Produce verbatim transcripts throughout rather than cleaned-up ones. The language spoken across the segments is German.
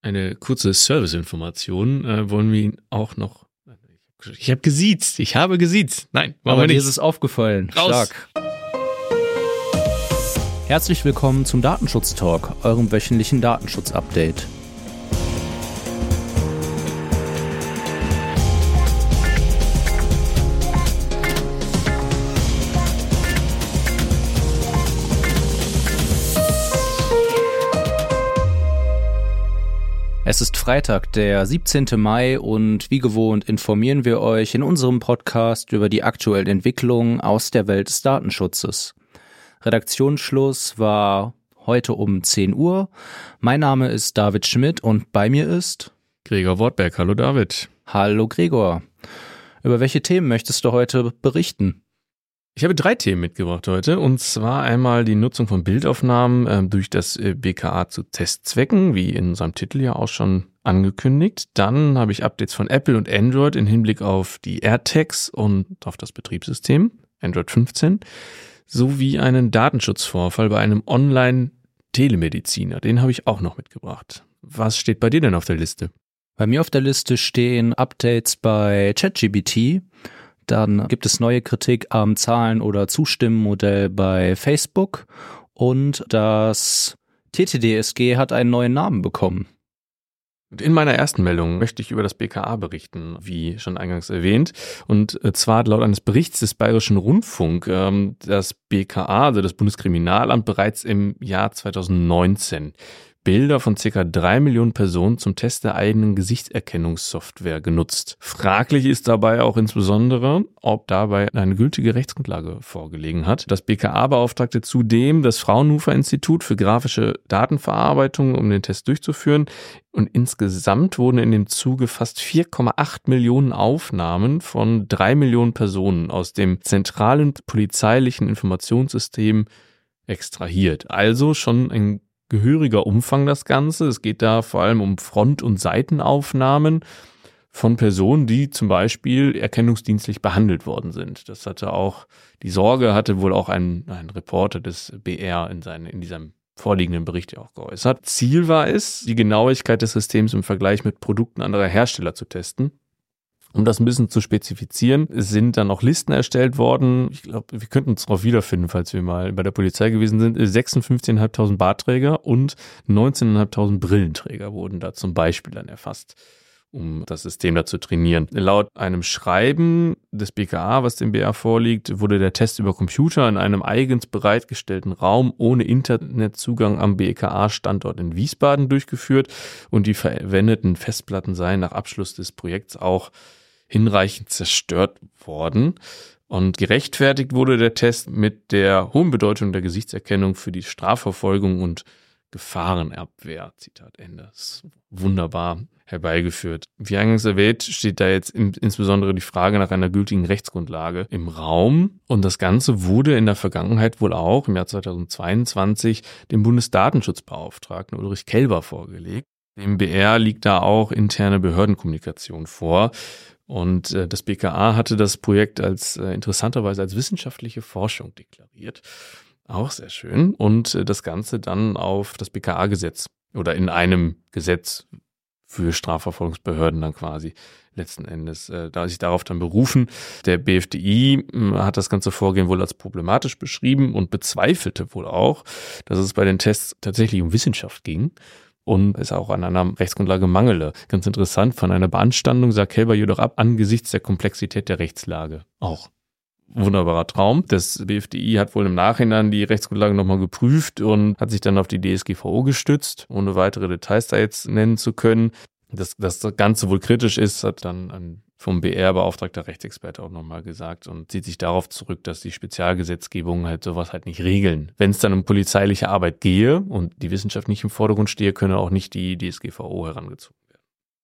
Eine kurze Serviceinformation äh, wollen wir Ihnen auch noch. Ich habe gesiezt, ich habe gesiezt. Nein, machen aber wir nicht. Dir ist es aufgefallen. Raus. Stark. Herzlich willkommen zum Datenschutz-Talk, eurem wöchentlichen Datenschutz-Update. Es ist Freitag, der siebzehnten Mai und wie gewohnt informieren wir euch in unserem Podcast über die aktuellen Entwicklungen aus der Welt des Datenschutzes. Redaktionsschluss war heute um zehn Uhr. Mein Name ist David Schmidt und bei mir ist Gregor Wortberg. Hallo David. Hallo Gregor. Über welche Themen möchtest du heute berichten? Ich habe drei Themen mitgebracht heute, und zwar einmal die Nutzung von Bildaufnahmen äh, durch das äh, B K A zu Testzwecken, wie in unserem Titel ja auch schon angekündigt. Dann habe ich Updates von Apple und Android im Hinblick auf die AirTags und auf das Betriebssystem, Android fünfzehn, sowie einen Datenschutzvorfall bei einem Online-Telemediziner. Den habe ich auch noch mitgebracht. Was steht bei dir denn auf der Liste? Bei mir auf der Liste stehen Updates bei ChatGPT. Dann gibt es neue Kritik am Zahlen- oder Zustimmenmodell bei Facebook und das T T D S G hat einen neuen Namen bekommen. In meiner ersten Meldung möchte ich über das B K A berichten, wie schon eingangs erwähnt. Und zwar laut eines Berichts des Bayerischen Rundfunk, das B K A, also das Bundeskriminalamt, bereits im Jahr zweitausendneunzehn Bilder von ca. drei Millionen Personen zum Test der eigenen Gesichtserkennungssoftware genutzt. Fraglich ist dabei auch insbesondere, ob dabei eine gültige Rechtsgrundlage vorgelegen hat. Das B K A beauftragte zudem das Fraunhofer-Institut für grafische Datenverarbeitung, um den Test durchzuführen. Und insgesamt wurden in dem Zuge fast vier Komma acht Millionen Aufnahmen von drei Millionen Personen aus dem zentralen polizeilichen Informationssystem extrahiert. Also schon ein gehöriger Umfang das Ganze. Es geht da vor allem um Front- und Seitenaufnahmen von Personen, die zum Beispiel erkennungsdienstlich behandelt worden sind. Das hatte auch, die Sorge hatte wohl auch ein, ein Reporter des B R in, seinen, in diesem vorliegenden Bericht ja auch geäußert. Ziel war es, die Genauigkeit des Systems im Vergleich mit Produkten anderer Hersteller zu testen. Um das ein bisschen zu spezifizieren, sind dann auch Listen erstellt worden. Ich glaube, wir könnten uns darauf wiederfinden, falls wir mal bei der Polizei gewesen sind. sechsundfünfzigtausendfünfhundert Bartträger und neunzehntausendfünfhundert Brillenträger wurden da zum Beispiel dann erfasst, um das System da zu trainieren. Laut einem Schreiben des B K A, was dem B R vorliegt, wurde der Test über Computer in einem eigens bereitgestellten Raum ohne Internetzugang am B K A-Standort in Wiesbaden durchgeführt und die verwendeten Festplatten seien nach Abschluss des Projekts auch hinreichend zerstört worden. Und gerechtfertigt wurde der Test mit der hohen Bedeutung der Gesichtserkennung für die Strafverfolgung und Gefahrenabwehr. Zitat Ende. Das ist wunderbar herbeigeführt. Wie eingangs erwähnt, steht da jetzt in, insbesondere die Frage nach einer gültigen Rechtsgrundlage im Raum. Und das Ganze wurde in der Vergangenheit wohl auch im Jahr zweitausendzweiundzwanzig dem Bundesdatenschutzbeauftragten Ulrich Kelber vorgelegt. Dem B R liegt da auch interne Behördenkommunikation vor. Und äh, das B K A hatte das Projekt als äh, interessanterweise als wissenschaftliche Forschung deklariert. Auch sehr schön. Und äh, das Ganze dann auf das B K A-Gesetz oder in einem Gesetz für Strafverfolgungsbehörden dann quasi letzten Endes, äh, da sich darauf dann berufen. Der B F D I äh, hat das ganze Vorgehen wohl als problematisch beschrieben und bezweifelte wohl auch, dass es bei den Tests tatsächlich um Wissenschaft ging. Und es auch an einer Rechtsgrundlage mangele. Ganz interessant, von einer Beanstandung sah Kelber jedoch ab angesichts der Komplexität der Rechtslage. Auch wunderbarer Traum. Das B F D I hat wohl im Nachhinein die Rechtsgrundlage nochmal geprüft und hat sich dann auf die D S G V O gestützt, ohne weitere Details da jetzt nennen zu können. Dass das Ganze wohl kritisch ist, hat dann ein vom B R beauftragter Rechtsexperte auch nochmal gesagt und zieht sich darauf zurück, dass die Spezialgesetzgebungen halt sowas halt nicht regeln. Wenn es dann um polizeiliche Arbeit gehe und die Wissenschaft nicht im Vordergrund stehe, könne auch nicht die D S G V O herangezogen werden.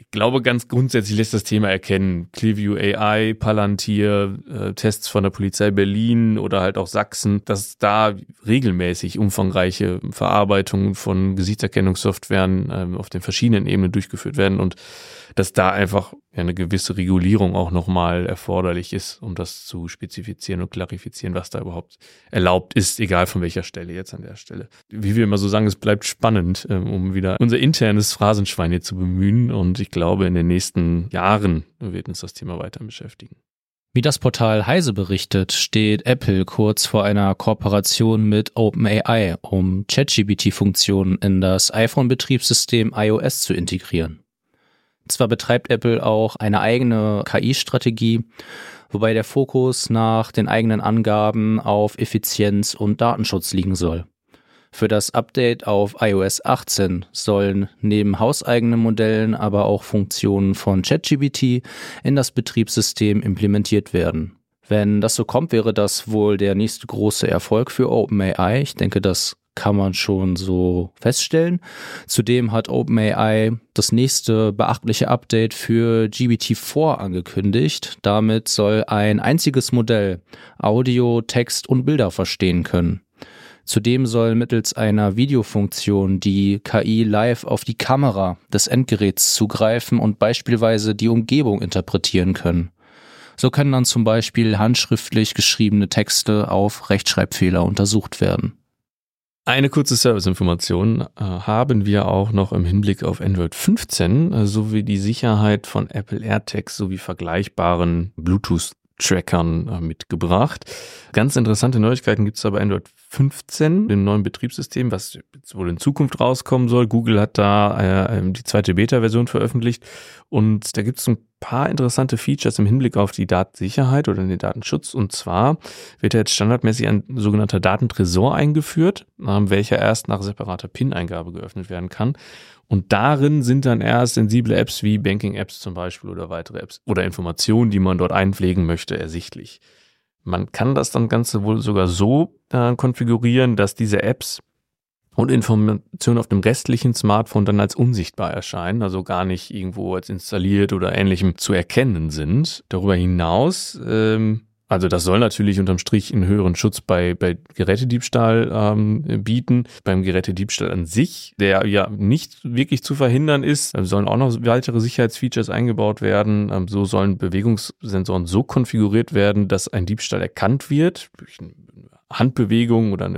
Ich glaube, ganz grundsätzlich lässt das Thema erkennen. Clearview A I, Palantir, äh, Tests von der Polizei Berlin oder halt auch Sachsen, dass da regelmäßig umfangreiche Verarbeitungen von Gesichtserkennungssoftwaren ähm, auf den verschiedenen Ebenen durchgeführt werden und dass da einfach ja, eine gewisse Regulierung auch nochmal erforderlich ist, um das zu spezifizieren und klarifizieren, was da überhaupt erlaubt ist, egal von welcher Stelle jetzt an der Stelle. Wie wir immer so sagen, es bleibt spannend, um wieder unser internes Phrasenschwein hier zu bemühen und ich glaube, in den nächsten Jahren wird uns das Thema weiter beschäftigen. Wie das Portal Heise berichtet, steht Apple kurz vor einer Kooperation mit OpenAI, um ChatGPT-Funktionen in das iPhone-Betriebssystem iOS zu integrieren. Zwar betreibt Apple auch eine eigene K I-Strategie, wobei der Fokus nach den eigenen Angaben auf Effizienz und Datenschutz liegen soll. Für das Update auf iOS achtzehn sollen neben hauseigenen Modellen aber auch Funktionen von ChatGPT in das Betriebssystem implementiert werden. Wenn das so kommt, wäre das wohl der nächste große Erfolg für OpenAI. Ich denke, das kann man schon so feststellen. Zudem hat OpenAI das nächste beachtliche Update für G P T vier angekündigt. Damit soll ein einziges Modell Audio, Text und Bilder verstehen können. Zudem soll mittels einer Videofunktion die K I live auf die Kamera des Endgeräts zugreifen und beispielsweise die Umgebung interpretieren können. So können dann zum Beispiel handschriftlich geschriebene Texte auf Rechtschreibfehler untersucht werden. Eine kurze Serviceinformation äh, haben wir auch noch im Hinblick auf Android fünfzehn äh, sowie die Sicherheit von Apple AirTags sowie vergleichbaren Bluetooth-Trackern äh, mitgebracht. Ganz interessante Neuigkeiten gibt es aber Android fünfzehn, dem neuen Betriebssystem, was jetzt wohl in Zukunft rauskommen soll. Google hat da äh, die zweite Beta-Version veröffentlicht und da gibt es ein paar interessante Features im Hinblick auf die Datensicherheit oder den Datenschutz. Und zwar wird jetzt standardmäßig ein sogenannter Datentresor eingeführt, äh, welcher erst nach separater PIN-Eingabe geöffnet werden kann. Und darin sind dann erst sensible Apps wie Banking-Apps zum Beispiel oder weitere Apps oder Informationen, die man dort einpflegen möchte, ersichtlich. Man kann das dann Ganze wohl sogar so äh, konfigurieren, dass diese Apps und Informationen auf dem restlichen Smartphone dann als unsichtbar erscheinen, also gar nicht irgendwo als installiert oder ähnlichem zu erkennen sind. Darüber hinaus, ähm, also das soll natürlich unterm Strich einen höheren Schutz bei, bei Gerätediebstahl ähm, bieten. Beim Gerätediebstahl an sich, der ja nicht wirklich zu verhindern ist, sollen auch noch weitere Sicherheitsfeatures eingebaut werden. Ähm, so sollen Bewegungssensoren so konfiguriert werden, dass ein Diebstahl erkannt wird durch eine Handbewegung oder eine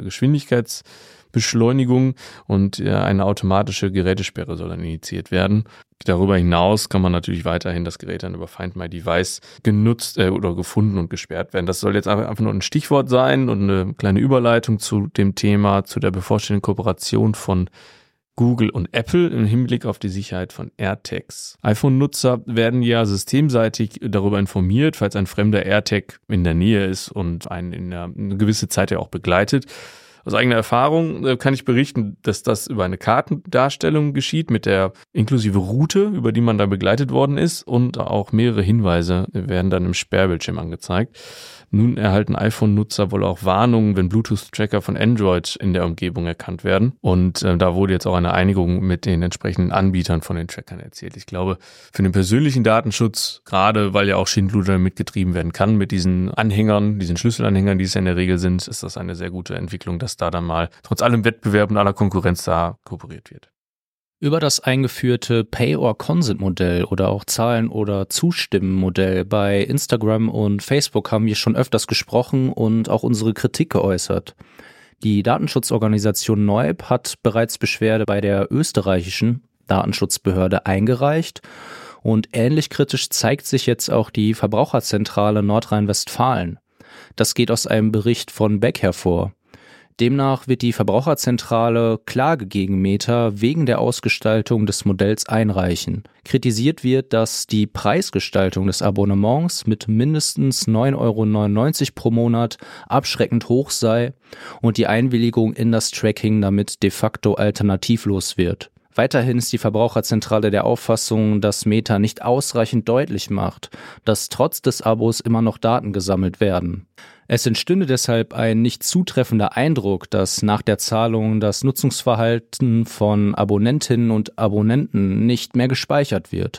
Geschwindigkeitsbeschleunigung und äh, eine automatische Gerätesperre soll dann initiiert werden. Darüber hinaus kann man natürlich weiterhin das Gerät dann über Find My Device genutzt äh, oder gefunden und gesperrt werden. Das soll jetzt einfach nur ein Stichwort sein und eine kleine Überleitung zu dem Thema, zu der bevorstehenden Kooperation von Google und Apple im Hinblick auf die Sicherheit von AirTags. iPhone-Nutzer werden ja systemseitig darüber informiert, falls ein fremder AirTag in der Nähe ist und einen in einer, eine gewisse Zeit ja auch begleitet. Aus eigener Erfahrung kann ich berichten, dass das über eine Kartendarstellung geschieht mit der inklusive Route, über die man da begleitet worden ist, und auch mehrere Hinweise werden dann im Sperrbildschirm angezeigt. Nun erhalten iPhone-Nutzer wohl auch Warnungen, wenn Bluetooth-Tracker von Android in der Umgebung erkannt werden. Und äh, da wurde jetzt auch eine Einigung mit den entsprechenden Anbietern von den Trackern erzielt. Ich glaube, für den persönlichen Datenschutz, gerade weil ja auch Schindluder mitgetrieben werden kann mit diesen Anhängern, diesen Schlüsselanhängern, die es ja in der Regel sind, ist das eine sehr gute Entwicklung, dass da dann mal trotz allem Wettbewerb und aller Konkurrenz da kooperiert wird. Über das eingeführte Pay-or-Consent-Modell oder auch Zahlen- oder Zustimmen-Modell bei Instagram und Facebook haben wir schon öfters gesprochen und auch unsere Kritik geäußert. Die Datenschutzorganisation N O I B hat bereits Beschwerde bei der österreichischen Datenschutzbehörde eingereicht und ähnlich kritisch zeigt sich jetzt auch die Verbraucherzentrale Nordrhein-Westfalen. Das geht aus einem Bericht von Beck hervor. Demnach wird die Verbraucherzentrale Klage gegen Meta wegen der Ausgestaltung des Modells einreichen. Kritisiert wird, dass die Preisgestaltung des Abonnements mit mindestens neun Euro neunundneunzig pro Monat abschreckend hoch sei und die Einwilligung in das Tracking damit de facto alternativlos wird. Weiterhin ist die Verbraucherzentrale der Auffassung, dass Meta nicht ausreichend deutlich macht, dass trotz des Abos immer noch Daten gesammelt werden. Es entstünde deshalb ein nicht zutreffender Eindruck, dass nach der Zahlung das Nutzungsverhalten von Abonnentinnen und Abonnenten nicht mehr gespeichert wird.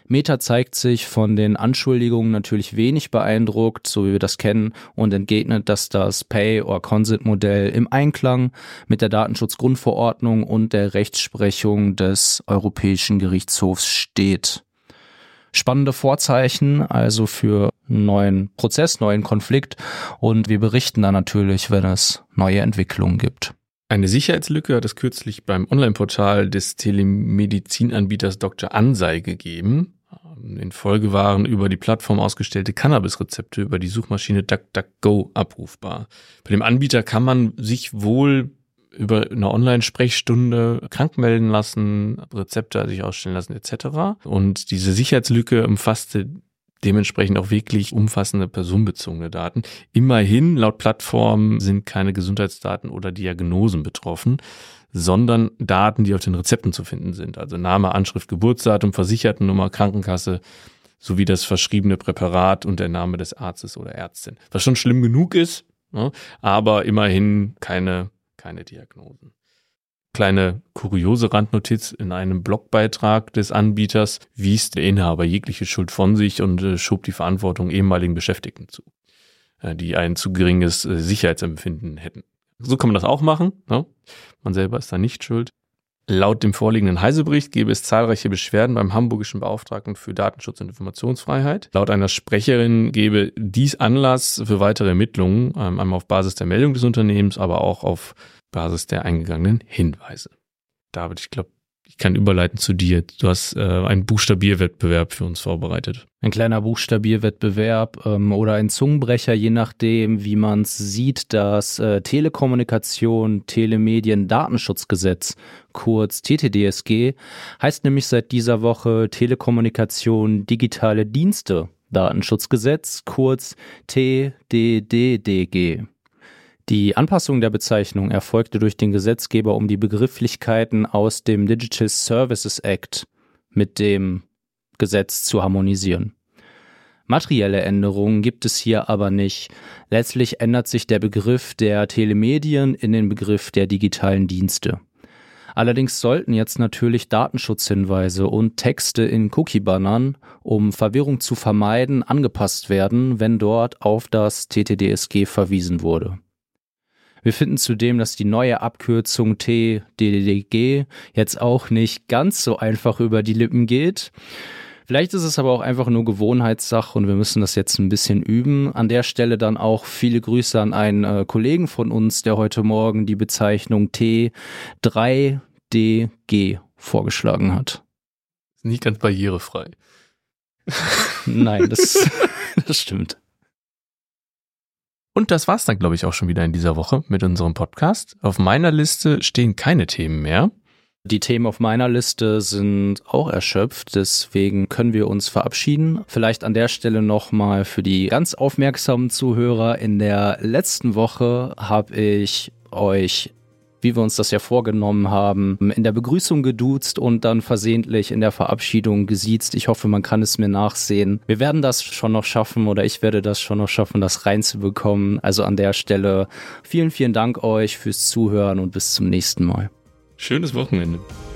Meta zeigt sich von den Anschuldigungen natürlich wenig beeindruckt, so wie wir das kennen, und entgegnet, dass das Pay-or-Consent-Modell im Einklang mit der Datenschutzgrundverordnung und der Rechtsprechung des Europäischen Gerichtshofs steht. Spannende Vorzeichen also für einen neuen Prozess, neuen Konflikt, und wir berichten dann natürlich, wenn es neue Entwicklungen gibt. Eine Sicherheitslücke hat es kürzlich beim Online-Portal des Telemedizinanbieters Doktor Ansei gegeben. In Folge waren über die Plattform ausgestellte Cannabis-Rezepte über die Suchmaschine DuckDuckGo abrufbar. Bei dem Anbieter kann man sich wohl über eine Online-Sprechstunde krank melden lassen, Rezepte sich ausstellen lassen et cetera. Und diese Sicherheitslücke umfasste dementsprechend auch wirklich umfassende personenbezogene Daten. Immerhin, laut Plattform sind keine Gesundheitsdaten oder Diagnosen betroffen, sondern Daten, die auf den Rezepten zu finden sind. Also Name, Anschrift, Geburtsdatum, Versichertennummer, Krankenkasse sowie das verschriebene Präparat und der Name des Arztes oder Ärztin. Was schon schlimm genug ist, ne? Aber immerhin keine, keine Diagnosen. Kleine kuriose Randnotiz: In einem Blogbeitrag des Anbieters wies der Inhaber jegliche Schuld von sich und äh, schob die Verantwortung ehemaligen Beschäftigten zu, äh, die ein zu geringes äh, Sicherheitsempfinden hätten. So kann man das auch machen, ne? Man selber ist da nicht schuld. Laut dem vorliegenden Heise-Bericht gäbe es zahlreiche Beschwerden beim hamburgischen Beauftragten für Datenschutz und Informationsfreiheit. Laut einer Sprecherin gäbe dies Anlass für weitere Ermittlungen, ähm, einmal auf Basis der Meldung des Unternehmens, aber auch auf Basis der eingegangenen Hinweise. David, ich glaube, ich kann überleiten zu dir. Du hast äh, einen Buchstabierwettbewerb für uns vorbereitet. Ein kleiner Buchstabierwettbewerb ähm, oder ein Zungenbrecher, je nachdem, wie man es sieht. Das äh, Telekommunikation, Telemedien, Datenschutzgesetz, kurz T T D S G, heißt nämlich seit dieser Woche Telekommunikation, digitale Dienste, Datenschutzgesetz, kurz T D D D G. Die Anpassung der Bezeichnung erfolgte durch den Gesetzgeber, um die Begrifflichkeiten aus dem Digital Services Act mit dem Gesetz zu harmonisieren. Materielle Änderungen gibt es hier aber nicht. Letztlich ändert sich der Begriff der Telemedien in den Begriff der digitalen Dienste. Allerdings sollten jetzt natürlich Datenschutzhinweise und Texte in Cookie-Bannern, um Verwirrung zu vermeiden, angepasst werden, wenn dort auf das T T D S G verwiesen wurde. Wir finden zudem, dass die neue Abkürzung T D D D G jetzt auch nicht ganz so einfach über die Lippen geht. Vielleicht ist es aber auch einfach nur Gewohnheitssache und wir müssen das jetzt ein bisschen üben. An der Stelle dann auch viele Grüße an einen äh, Kollegen von uns, der heute Morgen die Bezeichnung T drei D G vorgeschlagen hat. Nicht ganz barrierefrei. Nein, das, das stimmt. Und das war's dann, glaube ich, auch schon wieder in dieser Woche mit unserem Podcast. Auf meiner Liste stehen keine Themen mehr. Die Themen auf meiner Liste sind auch erschöpft, deswegen können wir uns verabschieden. Vielleicht an der Stelle nochmal für die ganz aufmerksamen Zuhörer. In der letzten Woche habe ich euch, wie wir uns das ja vorgenommen haben, in der Begrüßung geduzt und dann versehentlich in der Verabschiedung gesiezt. Ich hoffe, man kann es mir nachsehen. Wir werden das schon noch schaffen oder ich werde das schon noch schaffen, das reinzubekommen. Also an der Stelle vielen, vielen Dank euch fürs Zuhören und bis zum nächsten Mal. Schönes Wochenende.